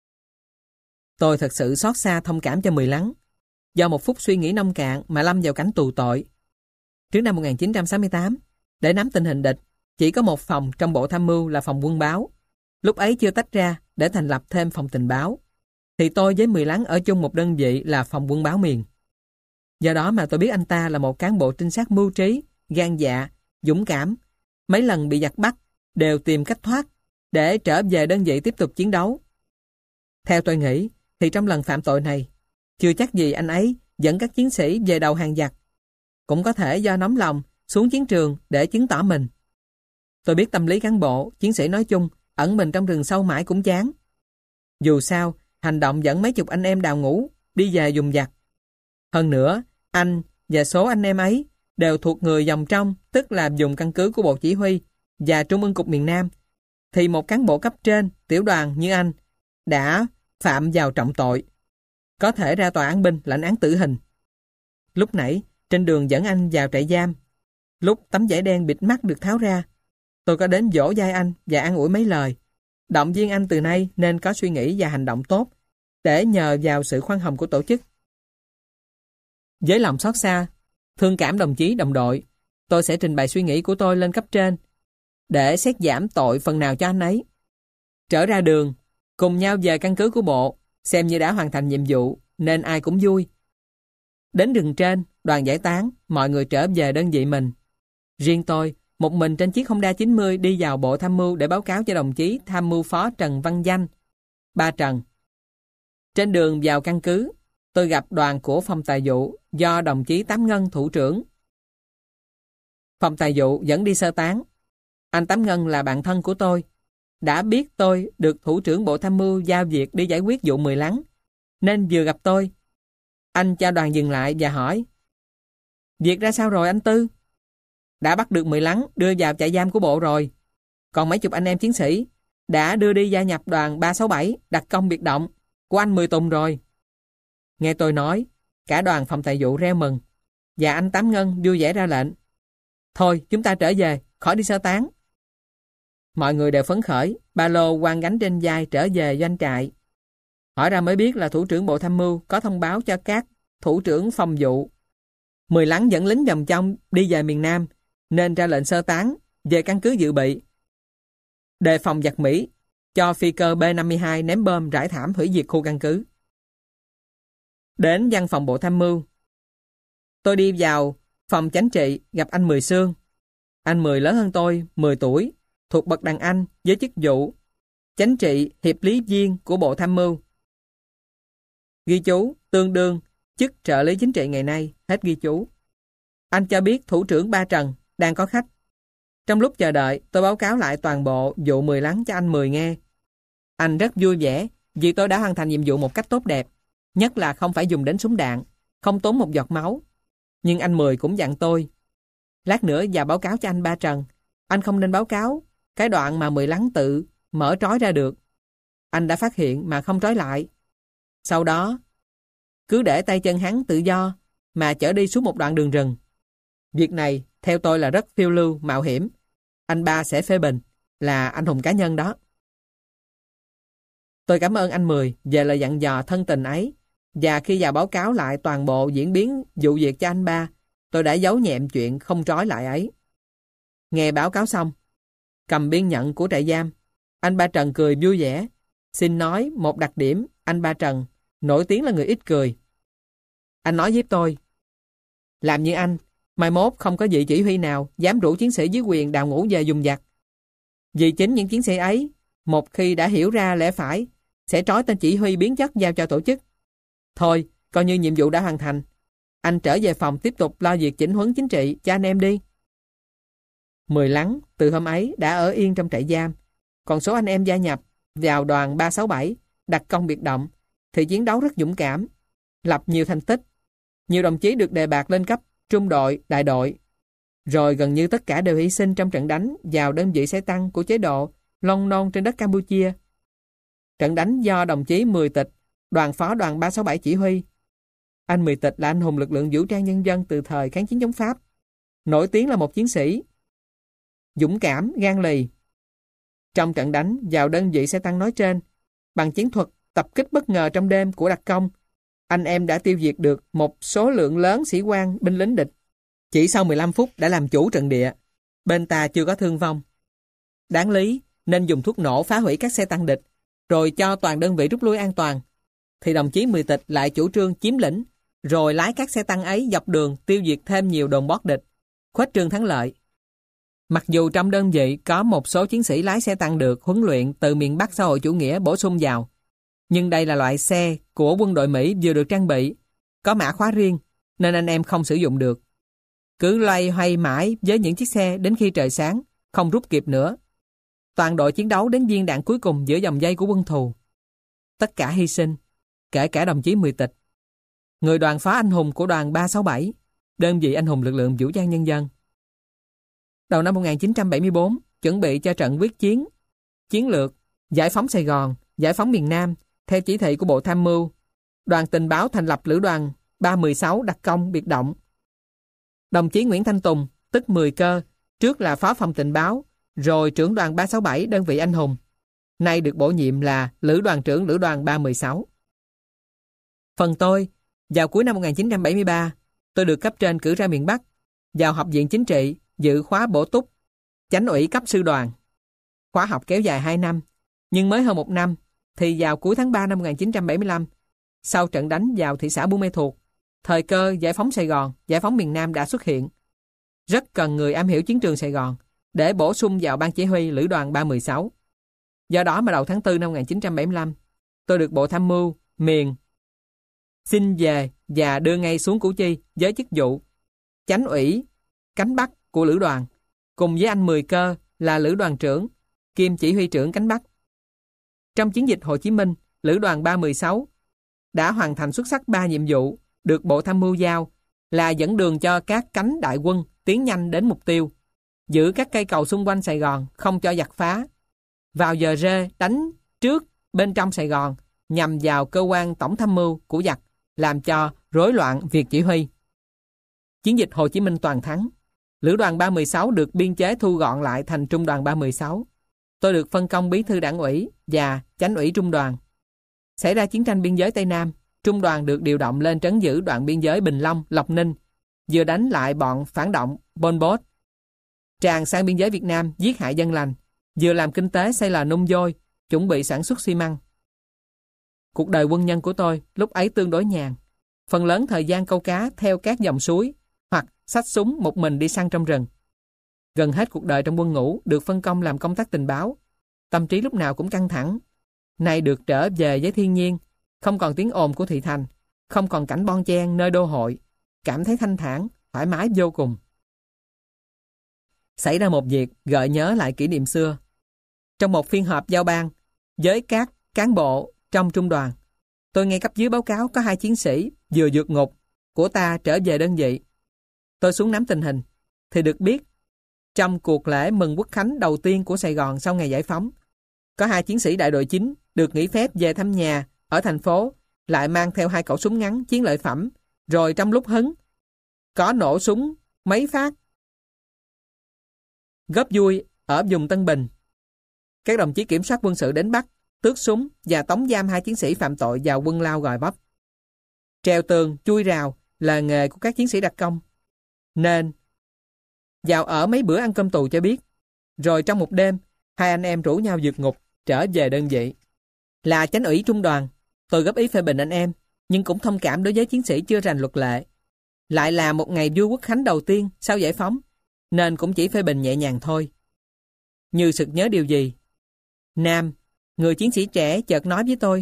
Tôi thật sự xót xa thông cảm cho Mười Lắng. Do một phút suy nghĩ nông cạn mà lâm vào cảnh tù tội. Trước năm 1968, để nắm tình hình địch, chỉ có một phòng trong Bộ Tham mưu là phòng quân báo. Lúc ấy chưa tách ra để thành lập thêm phòng tình báo. Thì tôi với Mười Lắng ở chung một đơn vị là phòng quân báo miền. Do đó mà tôi biết anh ta là một cán bộ trinh sát mưu trí, gan dạ, dũng cảm. Mấy lần bị giặc bắt đều tìm cách thoát để trở về đơn vị tiếp tục chiến đấu. Theo tôi nghĩ thì trong lần phạm tội này, chưa chắc gì anh ấy dẫn các chiến sĩ về đầu hàng giặc. Cũng có thể do nóng lòng xuống chiến trường để chứng tỏ mình. Tôi biết tâm lý cán bộ, chiến sĩ nói chung, ẩn mình trong rừng sâu mãi cũng chán. Dù sao, hành động dẫn mấy chục anh em đào ngũ đi về vùng giặc. Hơn nữa, anh và số anh em ấy đều thuộc người dòng trong, tức là vùng căn cứ của Bộ Chỉ huy và Trung ương Cục miền Nam. Thì một cán bộ cấp trên, tiểu đoàn như anh đã phạm vào trọng tội, có thể ra tòa án binh lãnh án tử hình. Lúc nãy, trên đường dẫn anh vào trại giam, lúc tấm vải đen bịt mắt được tháo ra, tôi có đến dỗ dai anh và an ủi mấy lời, động viên anh từ nay nên có suy nghĩ và hành động tốt, để nhờ vào sự khoan hồng của tổ chức. Với lòng xót xa, thương cảm đồng chí đồng đội, tôi sẽ trình bày suy nghĩ của tôi lên cấp trên, để xét giảm tội phần nào cho anh ấy. Trở ra đường, cùng nhau về căn cứ của bộ, xem như đã hoàn thành nhiệm vụ, nên ai cũng vui. Đến rừng trên, đoàn giải tán, mọi người trở về đơn vị mình. Riêng tôi, một mình trên chiếc Honda 90 đi vào Bộ Tham mưu để báo cáo cho đồng chí Tham mưu phó Trần Văn Danh, ba Trần. Trên đường vào căn cứ, tôi gặp đoàn của phòng tài vụ do đồng chí Tám Ngân thủ trưởng. Phòng tài vụ dẫn đi sơ tán. Anh Tám Ngân là bạn thân của tôi, đã biết tôi được thủ trưởng Bộ Tham mưu giao việc đi giải quyết vụ Mười Lắng, nên vừa gặp tôi, anh cho đoàn dừng lại và hỏi: "Việc ra sao rồi anh Tư?" "Đã bắt được Mười Lắng đưa vào trại giam của bộ rồi. Còn mấy chục anh em chiến sĩ đã đưa đi gia nhập đoàn 367 đặc công biệt động của anh Mười Tùng rồi." Nghe tôi nói, cả đoàn phòng tài vụ reo mừng, và anh Tám Ngân vui vẻ ra lệnh: "Thôi chúng ta trở về, khỏi đi sơ tán." Mọi người đều phấn khởi, ba lô quăng gánh trên vai trở về doanh trại. Hỏi ra mới biết là thủ trưởng Bộ Tham mưu có thông báo cho các thủ trưởng phòng vụ Mười Lắng dẫn lính vòng trong đi về miền Nam, nên ra lệnh sơ tán về căn cứ dự bị, đề phòng giặc Mỹ cho phi cơ B-52 ném bom rải thảm hủy diệt khu căn cứ. Đến văn phòng Bộ Tham mưu, tôi đi vào phòng chánh trị gặp anh Mười Sương. Anh Mười lớn hơn tôi 10 tuổi, thuộc bậc đàn anh với chức vụ chánh trị hiệp lý viên của Bộ Tham mưu. Ghi chú tương đương chức trợ lý chính trị ngày nay, hết ghi chú. Anh cho biết thủ trưởng ba Trần đang có khách. Trong lúc chờ đợi, tôi báo cáo lại toàn bộ vụ Mười Lắng cho anh Mười nghe. Anh rất vui vẻ vì tôi đã hoàn thành nhiệm vụ một cách tốt đẹp, nhất là không phải dùng đến súng đạn, không tốn một giọt máu. Nhưng anh Mười cũng dặn tôi: "Lát nữa vào báo cáo cho anh ba Trần, anh không nên báo cáo cái đoạn mà Mười Lắng tự mở trói ra được. Anh đã phát hiện mà không trói lại. Sau đó, cứ để tay chân hắn tự do mà chở đi xuống một đoạn đường rừng. Việc này theo tôi là rất phiêu lưu, mạo hiểm. Anh ba sẽ phê bình, là anh hùng cá nhân đó." Tôi cảm ơn anh Mười về lời dặn dò thân tình ấy, và khi vào báo cáo lại toàn bộ diễn biến vụ việc cho anh ba, tôi đã giấu nhẹm chuyện không trói lại ấy. Nghe báo cáo xong, cầm biên nhận của trại giam, anh ba Trần cười vui vẻ. Xin nói một đặc điểm anh ba Trần nổi tiếng là người ít cười. Anh nói với tôi: "Làm như anh, mai mốt không có vị chỉ huy nào dám rủ chiến sĩ dưới quyền đào ngũ về vùng giặc. Vì chính những chiến sĩ ấy, một khi đã hiểu ra lẽ phải, sẽ trói tên chỉ huy biến chất giao cho tổ chức. Thôi, coi như nhiệm vụ đã hoàn thành. Anh trở về phòng tiếp tục lo việc chỉnh huấn chính trị cho anh em đi." Mười Lắng từ hôm ấy đã ở yên trong trại giam. Còn số anh em gia nhập vào đoàn 367 đặc công biệt động thì chiến đấu rất dũng cảm, lập nhiều thành tích. Nhiều đồng chí được đề bạt lên cấp trung đội, đại đội. Rồi gần như tất cả đều hy sinh trong trận đánh vào đơn vị xe tăng của chế độ Lon Non trên đất Campuchia. Trận đánh do đồng chí Mười Tịch, đoàn phó đoàn 367 chỉ huy. Anh Mười Tịch là anh hùng lực lượng vũ trang nhân dân từ thời kháng chiến chống Pháp. Nổi tiếng là một chiến sĩ dũng cảm, gan lì. Trong trận đánh vào đơn vị xe tăng nói trên, bằng chiến thuật tập kích bất ngờ trong đêm của đặc công, anh em đã tiêu diệt được một số lượng lớn sĩ quan binh lính địch. Chỉ sau 15 phút đã làm chủ trận địa. Bên ta chưa có thương vong. Đáng lý nên dùng thuốc nổ phá hủy các xe tăng địch, rồi cho toàn đơn vị rút lui an toàn. Thì đồng chí Mười Tịch lại chủ trương chiếm lĩnh, rồi lái các xe tăng ấy dọc đường tiêu diệt thêm nhiều đồn bót địch, khuếch trương thắng lợi. Mặc dù trong đơn vị có một số chiến sĩ lái xe tăng được huấn luyện từ miền Bắc xã hội chủ nghĩa bổ sung vào, nhưng đây là loại xe của quân đội Mỹ vừa được trang bị, có mã khóa riêng, nên anh em không sử dụng được. Cứ loay hoay mãi với những chiếc xe đến khi trời sáng, không rút kịp nữa. Toàn đội chiến đấu đến viên đạn cuối cùng giữa dòng dây của quân thù. Tất cả hy sinh, kể cả đồng chí Mười Tịch, người đoàn phó anh hùng của đoàn 367, đơn vị anh hùng lực lượng vũ trang nhân dân. Đầu năm 1974, chuẩn bị cho trận quyết chiến, chiến lược, giải phóng Sài Gòn, giải phóng miền Nam, theo chỉ thị của Bộ Tham mưu, đoàn tình báo thành lập lữ đoàn 316 đặc công biệt động. Đồng chí Nguyễn Thanh Tùng, tức Mười Cơ, trước là phó phòng tình báo, rồi trưởng đoàn 367 đơn vị anh hùng, nay được bổ nhiệm là lữ đoàn trưởng lữ đoàn 316. Phần tôi, vào cuối năm 1973, tôi được cấp trên cử ra miền Bắc, vào Học viện Chính trị, dự khóa bổ túc, chánh ủy cấp sư đoàn. Khóa học kéo dài 2 năm, nhưng mới hơn 1 năm, thì vào cuối tháng 3 năm 1975, sau trận đánh vào thị xã Buôn Mê Thuột, thời cơ giải phóng Sài Gòn, giải phóng miền Nam đã xuất hiện. Rất cần người am hiểu chiến trường Sài Gòn để bổ sung vào ban chỉ huy lữ đoàn 316. Do đó mà đầu tháng 4 năm 1975, tôi được Bộ Tham mưu miền xin về và đưa ngay xuống Củ Chi với chức vụ chánh ủy cánh Bắc của lữ đoàn, cùng với anh Mười Cơ là lữ đoàn trưởng kiêm chỉ huy trưởng cánh Bắc. Trong chiến dịch Hồ Chí Minh, lữ đoàn 316 đã hoàn thành xuất sắc 3 nhiệm vụ được Bộ Tham mưu giao là dẫn đường cho các cánh đại quân tiến nhanh đến mục tiêu, giữ các cây cầu xung quanh Sài Gòn không cho giặc phá, vào giờ rê đánh trước bên trong Sài Gòn nhằm vào cơ quan tổng tham mưu của giặc, làm cho rối loạn việc chỉ huy. Chiến dịch Hồ Chí Minh toàn thắng. Lữ đoàn 316 được biên chế thu gọn lại thành trung đoàn 316. Tôi được phân công bí thư đảng ủy và chánh ủy trung đoàn. Xảy ra chiến tranh biên giới Tây Nam, trung đoàn được điều động lên trấn giữ đoạn biên giới Bình Long, Lộc Ninh, vừa đánh lại bọn phản động Pol Pot, tràn sang biên giới Việt Nam giết hại dân lành, vừa làm kinh tế xây lò nung vôi, chuẩn bị sản xuất xi măng. Cuộc đời quân nhân của tôi lúc ấy tương đối nhàn, phần lớn thời gian câu cá theo các dòng suối hoặc xách súng một mình đi săn trong rừng. Gần hết cuộc đời trong quân ngũ được phân công làm công tác tình báo, tâm trí lúc nào cũng căng thẳng. Nay được trở về với thiên nhiên, không còn tiếng ồn của thị thành, không còn cảnh bon chen nơi đô hội, cảm thấy thanh thản, thoải mái vô cùng. Xảy ra một việc gợi nhớ lại kỷ niệm xưa. Trong một phiên họp giao ban với các cán bộ trong trung đoàn, tôi nghe cấp dưới báo cáo có 2 chiến sĩ vừa vượt ngục của ta trở về đơn vị. Tôi xuống nắm tình hình thì được biết trong cuộc lễ mừng quốc khánh đầu tiên của Sài Gòn sau ngày giải phóng, có 2 chiến sĩ đại đội 9 được nghỉ phép về thăm nhà ở thành phố, lại mang theo 2 khẩu súng ngắn chiến lợi phẩm, rồi trong lúc hứng có nổ súng mấy phát góp vui ở vùng Tân Bình. Các đồng chí kiểm soát quân sự đến bắt, tước súng và tống giam 2 chiến sĩ phạm tội vào quân lao Gò Vấp. Trèo tường, chui rào là nghề của các chiến sĩ đặc công, nên vào ở mấy bữa ăn cơm tù cho biết. Rồi trong một đêm, 2 anh em rủ nhau vượt ngục trở về đơn vị. Là chánh ủy trung đoàn, tôi góp ý phê bình anh em, nhưng cũng thông cảm đối với chiến sĩ chưa rành luật lệ. Lại là một ngày vui quốc khánh đầu tiên sau giải phóng, nên cũng chỉ phê bình nhẹ nhàng thôi. Như sực nhớ điều gì, Nam, người chiến sĩ trẻ chợt nói với tôi: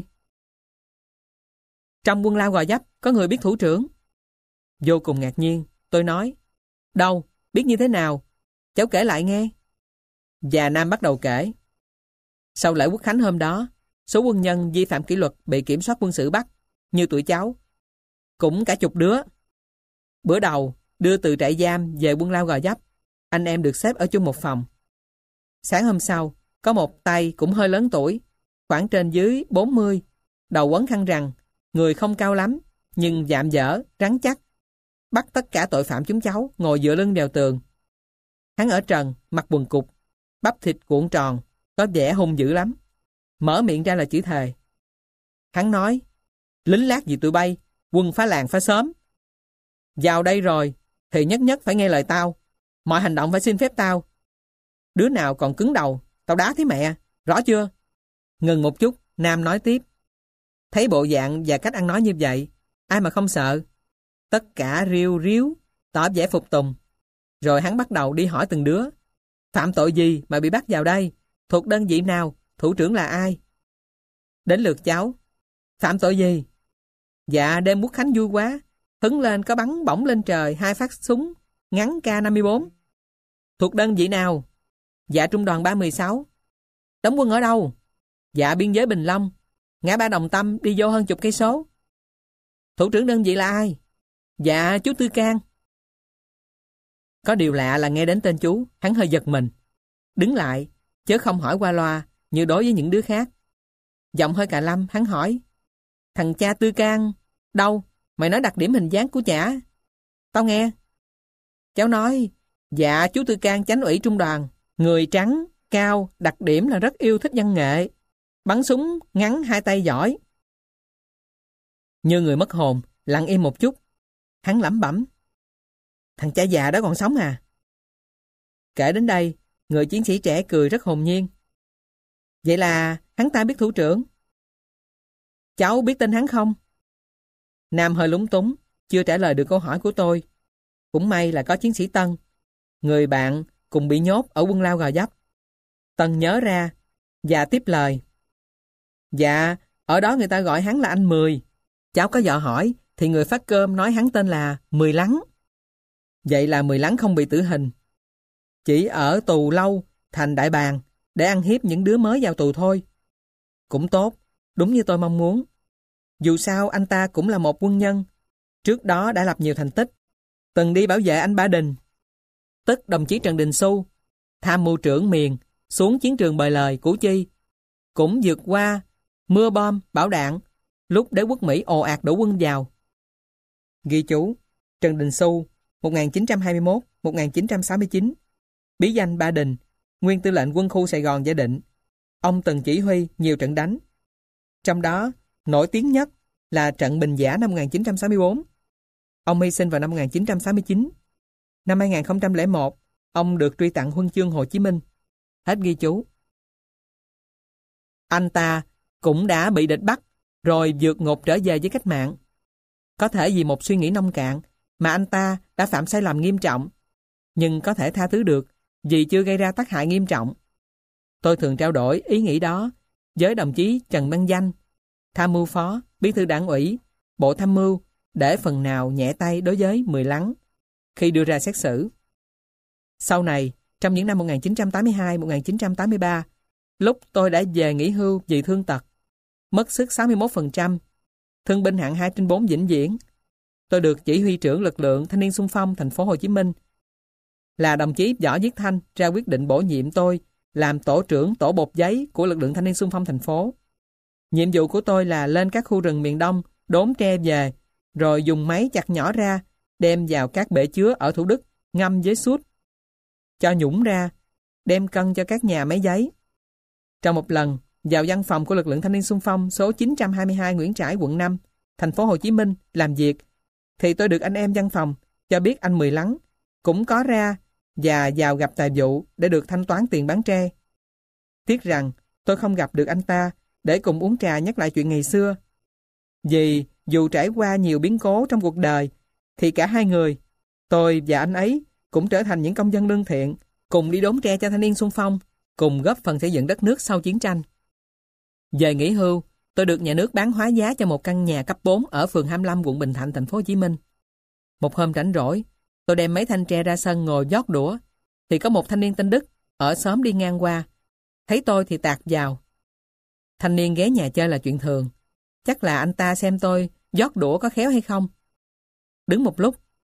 trong quân lao Gò Vấp có người biết thủ trưởng. Vô cùng ngạc nhiên, tôi nói: đâu, biết như thế nào? Cháu kể lại nghe. Và Nam bắt đầu kể. Sau lễ quốc khánh hôm đó, số quân nhân vi phạm kỷ luật bị kiểm soát quân sự bắt, như tụi cháu, cũng cả chục đứa. Bữa đầu, đưa từ trại giam về Quân Lao Gò Vấp. Anh em được xếp ở chung một phòng. Sáng hôm sau, có một tay cũng hơi lớn tuổi, khoảng trên dưới 40, đầu quấn khăn rằn, người không cao lắm, nhưng dạm dở, rắn chắc. Bắt tất cả tội phạm chúng cháu ngồi dựa lưng vào tường. Hắn ở trần, mặc quần cục, bắp thịt cuộn tròn, có vẻ hung dữ lắm. Mở miệng ra là chữ thề. Hắn nói, lính lát gì tụi bay, quân phá làng phá xóm. Vào đây rồi, thì nhất nhất phải nghe lời tao. Mọi hành động phải xin phép tao. Đứa nào còn cứng đầu, tao đá thế mẹ, rõ chưa? Ngừng một chút, Nam nói tiếp. Thấy bộ dạng và cách ăn nói như vậy, ai mà không sợ. Tất cả riu ríu, tỏ vẻ phục tùng. Rồi hắn bắt đầu đi hỏi từng đứa. Phạm tội gì mà bị bắt vào đây? Thuộc đơn vị nào? Thủ trưởng là ai? Đến lượt cháu. Phạm tội gì? Dạ đêm Quốc Khánh vui quá. Hứng lên có bắn bổng lên trời 2 phát súng ngắn K54. Thuộc đơn vị nào? Dạ trung đoàn 316. Đóng quân ở đâu? Dạ biên giới Bình Long. Ngã ba Đồng Tâm đi vô hơn chục cây số. Thủ trưởng đơn vị là ai? Dạ chú Tư Cang. Có điều lạ là nghe đến tên chú, hắn hơi giật mình. Đứng lại, chớ không hỏi qua loa như đối với những đứa khác. Giọng hơi cà lâm, hắn hỏi. Thằng cha Tư Cang, đâu? Mày nói đặc điểm hình dáng của chả. Tao nghe. Cháu nói, dạ chú Tư Cang chánh ủy trung đoàn. Người trắng, cao, đặc điểm là rất yêu thích văn nghệ. Bắn súng ngắn 2 tay giỏi. Như người mất hồn, lặng im một chút. Hắn lẩm bẩm. Thằng cha già đó còn sống à? Kể đến đây, người chiến sĩ trẻ cười rất hồn nhiên. Vậy là hắn ta biết thủ trưởng. Cháu biết tên hắn không? Nam hơi lúng túng, chưa trả lời được câu hỏi của tôi. Cũng may là có chiến sĩ Tân, người bạn cùng bị nhốt ở Quân Lao Gò Vấp. Tân nhớ ra và tiếp lời. Dạ, ở đó người ta gọi hắn là anh Mười. Cháu có dò hỏi thì người phát cơm nói hắn tên là Mười Lắng. Vậy là Mười Lắng không bị tử hình. Chỉ ở tù lâu thành đại bàng để ăn hiếp những đứa mới vào tù thôi. Cũng tốt, đúng như tôi mong muốn. Dù sao anh ta cũng là một quân nhân. Trước đó đã lập nhiều thành tích. Từng đi bảo vệ anh Ba Đình, tức đồng chí Trần Đình Xu, tham mưu trưởng miền, xuống chiến trường Bời Lời, Củ Chi. Cũng vượt qua mưa bom, bão đạn, lúc đế quốc Mỹ ồ ạt đổ quân vào. Ghi chú, Trần Đình Xu, 1921-1969, bí danh Ba Đình, nguyên tư lệnh quân khu Sài Gòn Gia Định. Ông từng chỉ huy nhiều trận đánh. Trong đó, nổi tiếng nhất là trận Bình Giã năm 1964. Ông hy sinh vào năm 1969. Năm 2001, ông được truy tặng huân chương Hồ Chí Minh. Hết ghi chú. Anh ta cũng đã bị địch bắt, rồi vượt ngục trở về với cách mạng. Có thể vì một suy nghĩ nông cạn mà anh ta đã phạm sai lầm nghiêm trọng, nhưng có thể tha thứ được vì chưa gây ra tác hại nghiêm trọng. Tôi thường trao đổi ý nghĩ đó với đồng chí Trần Văn Danh, tham mưu phó, bí thư đảng ủy, bộ tham mưu, để phần nào nhẹ tay đối với Mười Lắng khi đưa ra xét xử. Sau này, trong những năm 1982-1983, lúc tôi đã về nghỉ hưu vì thương tật, mất sức 61%, thương binh hạng 2/4 vĩnh viễn, tôi được chỉ huy trưởng lực lượng thanh niên xung phong thành phố Hồ Chí Minh là đồng chí Võ Viết Thanh ra quyết định bổ nhiệm tôi làm tổ trưởng tổ bột giấy của lực lượng thanh niên xung phong thành phố. Nhiệm vụ của tôi là lên các khu rừng miền Đông đốn tre về, rồi dùng máy chặt nhỏ ra, đem vào các bể chứa ở Thủ Đức, ngâm với sút, cho nhũng ra, đem cân cho các nhà máy giấy. Trong một lần, vào văn phòng của lực lượng thanh niên xung phong số 922 Nguyễn Trãi, quận 5, thành phố Hồ Chí Minh làm việc, thì tôi được anh em văn phòng cho biết anh Mười Lắng cũng có ra và vào gặp tài vụ để được thanh toán tiền bán tre. Tiếc rằng tôi không gặp được anh ta để cùng uống trà nhắc lại chuyện ngày xưa. Vì dù trải qua nhiều biến cố trong cuộc đời, thì cả hai người, tôi và anh ấy, cũng trở thành những công dân lương thiện, cùng đi đốn tre cho thanh niên xung phong, cùng góp phần xây dựng đất nước sau chiến tranh. Về nghỉ hưu, tôi được nhà nước bán hóa giá cho một căn nhà cấp 4 ở phường 25, quận Bình Thạnh, thành phố Hồ Chí Minh. Một hôm rảnh rỗi, tôi đem mấy thanh tre ra sân ngồi vót đũa, thì có một thanh niên tên Đức ở xóm đi ngang qua. Thấy tôi thì tạt vào. Thanh niên ghé nhà chơi là chuyện thường. Chắc là anh ta xem tôi vót đũa có khéo hay không. Đứng một lúc,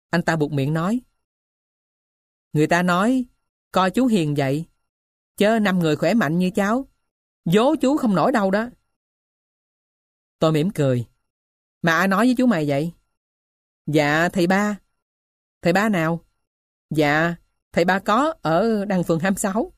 Anh ta buột miệng nói. Người ta nói, coi chú hiền vậy, chớ 5 người khỏe mạnh như cháu, vố chú không nổi đâu đó. Tôi mỉm cười. Mà ai nói với chú mày vậy? Dạ thầy ba. Thầy ba nào? Dạ, thầy ba có ở đằng phường 26.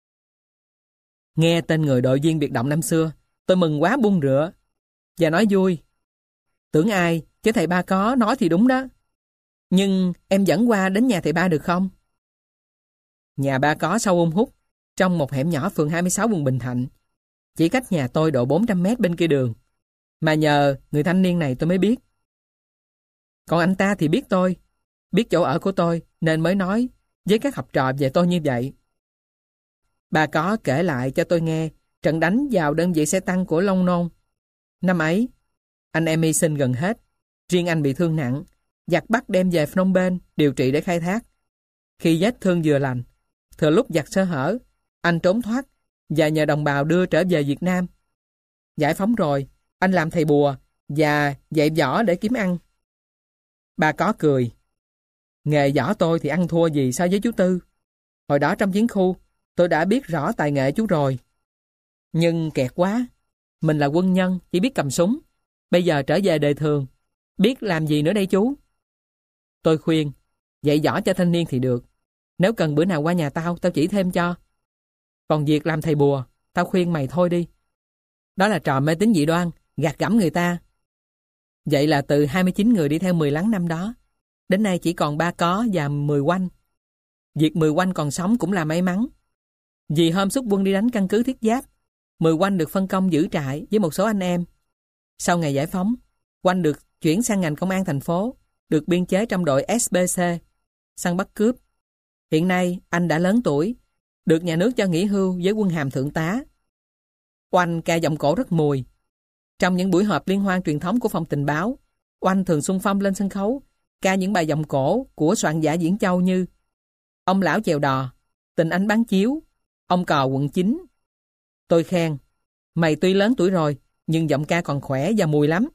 Nghe tên người đội viên biệt động năm xưa, tôi mừng quá buông rựa và nói vui. Tưởng ai, chứ thầy ba có nói thì đúng đó. Nhưng em dẫn qua đến nhà thầy ba được không? Nhà ba có sâu hút, trong một hẻm nhỏ phường 26 quận Bình Thạnh. Chỉ cách nhà tôi độ 400 mét bên kia đường. Mà nhờ người thanh niên này tôi mới biết. Còn anh ta thì biết tôi, biết chỗ ở của tôi nên mới nói với các học trò về tôi như vậy. Bà có kể lại cho tôi nghe trận đánh vào đơn vị xe tăng của Long Nôn. Năm ấy, anh em hy sinh gần hết, riêng anh bị thương nặng, giặc bắt đem về Phnom Penh điều trị để khai thác. Khi vết thương vừa lành, thừa lúc giặc sơ hở, anh trốn thoát và nhờ đồng bào đưa trở về Việt Nam. Giải phóng rồi, anh làm thầy bùa và dạy võ để kiếm ăn. Bà có cười. Nghề võ tôi thì ăn thua gì so với chú Tư. Hồi đó trong chiến khu, tôi đã biết rõ tài nghệ chú rồi. Nhưng kẹt quá. Mình là quân nhân, chỉ biết cầm súng. Bây giờ trở về đời thường. Biết làm gì nữa đây chú? Tôi khuyên, dạy võ cho thanh niên thì được. Nếu cần bữa nào qua nhà tao chỉ thêm cho. Còn việc làm thầy bùa, tao khuyên mày thôi đi. Đó là trò mê tín dị đoan, gạt gẫm người ta. Vậy là từ 29 người đi theo 10 láng năm đó, đến nay chỉ còn 3 có và 10 quanh. Việc 10 quanh còn sống cũng là may mắn. Vì hôm xuất quân đi đánh căn cứ Thiết Giáp, 10 quanh được phân công giữ trại với một số anh em. Sau ngày giải phóng, quanh được chuyển sang ngành công an thành phố, được biên chế trong đội SBC, săn bắt cướp. Hiện nay, anh đã lớn tuổi, được nhà nước cho nghỉ hưu với quân hàm thượng tá. Oanh ca giọng cổ rất mùi. Trong những buổi họp liên hoan truyền thống của phòng tình báo, Oanh thường xung phong lên sân khấu, ca những bài giọng cổ của soạn giả Diễn Châu như Ông Lão Chèo Đò, Tình Anh Bán Chiếu, Ông Cò Quận 9. Tôi khen, mày tuy lớn tuổi rồi, nhưng giọng ca còn khỏe và mùi lắm.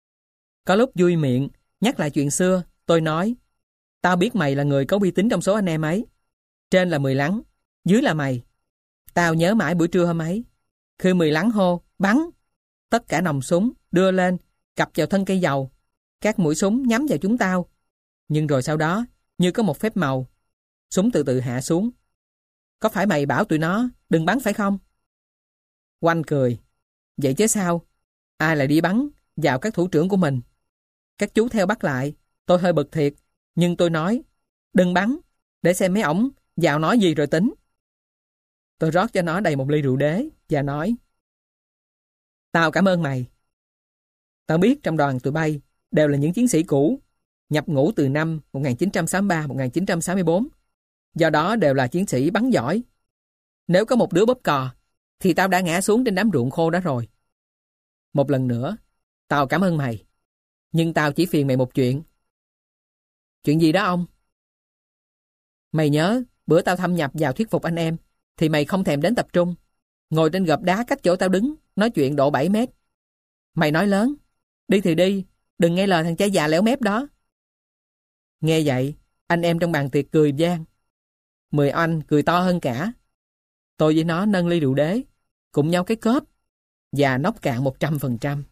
Có lúc vui miệng, nhắc lại chuyện xưa, tôi nói, tao biết mày là người có uy tín trong số anh em ấy. Trên là 10 lắng, dưới là mày. Tao nhớ mãi buổi trưa hôm ấy. Khi 10 lắng hô, bắn. Tất cả nòng súng, đưa lên, cặp vào thân cây dầu. Các mũi súng nhắm vào chúng tao. Nhưng rồi sau đó, như có một phép màu, súng từ từ hạ xuống. Có phải mày bảo tụi nó đừng bắn phải không? Oanh cười. Vậy chứ sao? Ai lại đi bắn vào các thủ trưởng của mình? Các chú theo bắt lại. Tôi hơi bực thiệt. Nhưng tôi nói, đừng bắn, để xem mấy ổng vào nói gì rồi tính. Tôi rót cho nó đầy một ly rượu đế và nói, tao cảm ơn mày. Tao biết trong đoàn tụi bay đều là những chiến sĩ cũ, nhập ngũ từ năm 1963-1964. Do đó đều là chiến sĩ bắn giỏi. Nếu có một đứa bóp cò, thì tao đã ngã xuống trên đám ruộng khô đó rồi. Một lần nữa, tao cảm ơn mày. Nhưng tao chỉ phiền mày một chuyện. Chuyện gì đó ông? Mày nhớ, bữa tao thâm nhập vào thuyết phục anh em, thì mày không thèm đến tập trung. Ngồi trên gập đá cách chỗ tao đứng, nói chuyện độ 7 mét. Mày nói lớn, đi thì đi, đừng nghe lời thằng cha già lẻo mép đó. Nghe vậy, anh em trong bàn tiệc cười vang. 10 anh cười to hơn cả. Tôi với nó nâng ly rượu đế, cùng nhau cái cớp, và nốc cạn 100%.